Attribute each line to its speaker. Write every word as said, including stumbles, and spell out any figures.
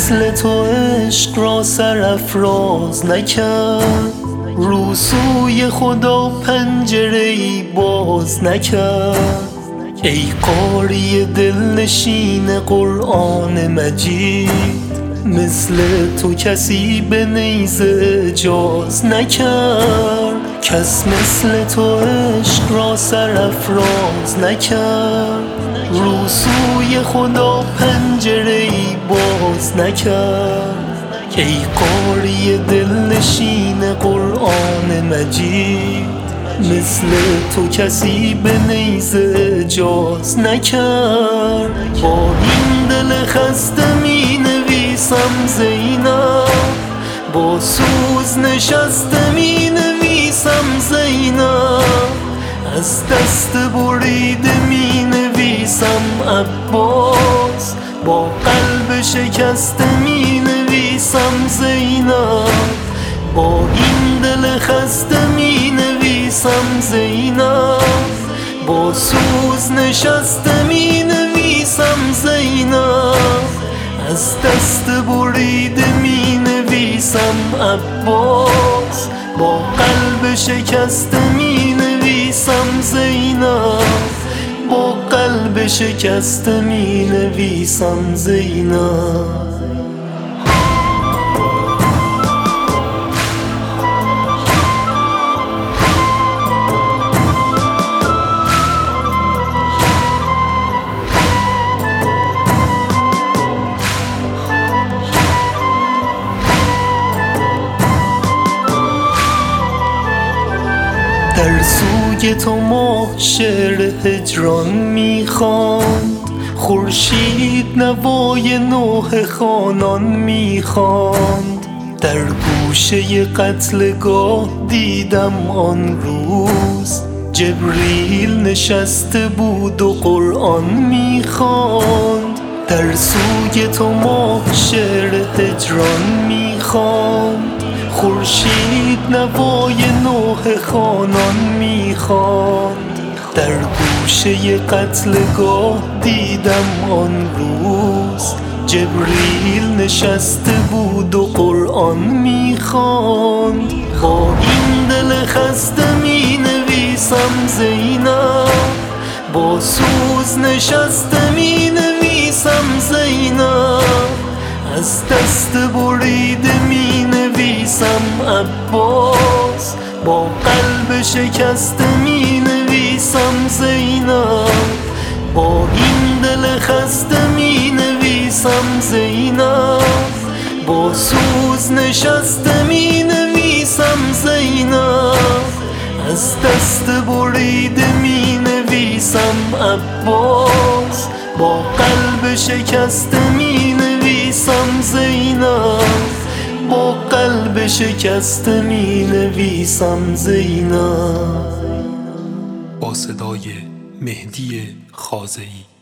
Speaker 1: مثل تو عشق را سرافراز نکرد، رو سوی خدا پنجره‌ای باز نکرد. ای قاری دلنشین قرآن مجید، مثل تو کسی به نیزه اجاز نکرد. کس مثل تو عشق را سرافراز نکرد، رو سوی خدا پنجره‌ای باز نکرد. ای قاری دلنشین قرآن مجید، مثل تو کسی به نیزه اجاز نکرد. با این دل خسته می نویسم زینب، با سوز نشسته می نویسم زینب، از دست بریده می نویسم عباس، با قلب شکسته می نویسم زینب. با این دل خسته می نویسم زینب، با سوز نشسته می نویسم زینب، از دست بریده می نویسم عباس، با قلب شکسته می نویسم زینب، با قلب شکسته می نویسم زینب. در سوی تو ماه شعر هجران میخواند، خورشید نوای نوح خانان میخواند. در گوشه قتلگاه دیدم آن روز، جبریل نشسته بود و قرآن میخواند. در سوی تو ماه شعر هجران میخواند، خورشید نوای نوح خانان میخواند. در گوشه قتلگاه دیدم آن روز، جبریل نشسته بود و قرآن میخواند. با این دل خسته می نویسم زینب، با سوز نشسته می نویسم زینب، از دست بریده می نویسم عباس، با قلب شکسته می نویسم زینب. با این دل خسته می نویسم زینب، با سوز نشسته می نویسم زینب، از دست بریده می نویسم عباس، با قلب شکسته می نویسم زینب، با قلب شکسته می نویسم زینب.
Speaker 2: با صدای مهدی خازئی.